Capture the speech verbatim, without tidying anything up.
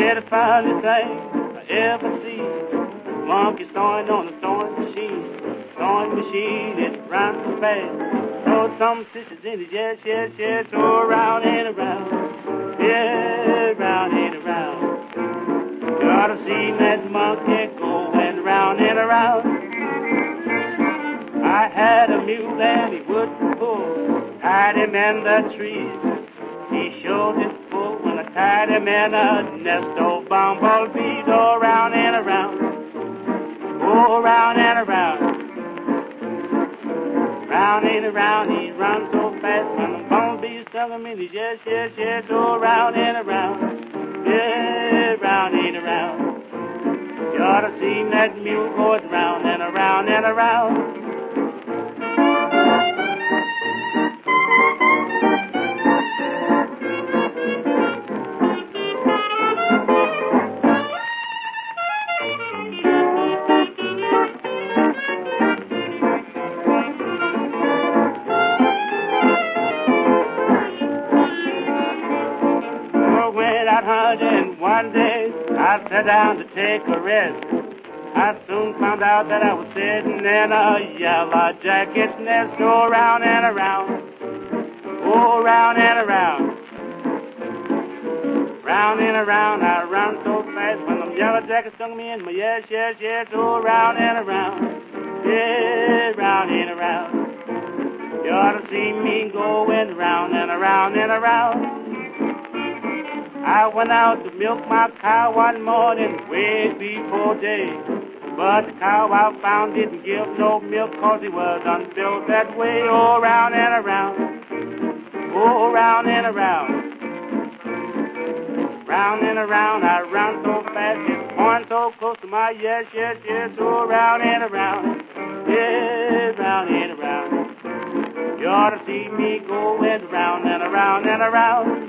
the finest thing I ever see. Monkey sawing on a sewing machine. Sewing machine, it runs so fast. Throw some sisters in it, yes, yes, yes. So around and around, yeah, round and around. You ought to see that monkey going round and around. I had a mule and he wouldn't pull. Tied him in the trees. He showed his pull when I tied him in a nest of bumblebees. Oh, round and around. Oh, round and around. Round and around, he runs so fast. When the bumblebees stung him in his yes, yes, yes. Oh, round and around. Yeah, round and around. You ought to see that mule going round and around and around. And one day I sat down to take a rest. I soon found out that I was sitting in a yellow jacket's nest. Go round and around, oh, round and around. Round and around, I run so fast. When them yellow jackets stung me in my yes, yes, yes. Oh, round and around, yeah, round and around. You ought to see me going round and around and around. I went out to milk my cow one morning, way before day. But the cow I found didn't give no milk, 'cause he was unbuilt that way. Oh, round and around, oh, round and around. Round and around, I run so fast, it's pouring so close to my yes, yes, yes. Oh, round and around, yeah, round and around. You ought to see me going round and around and around.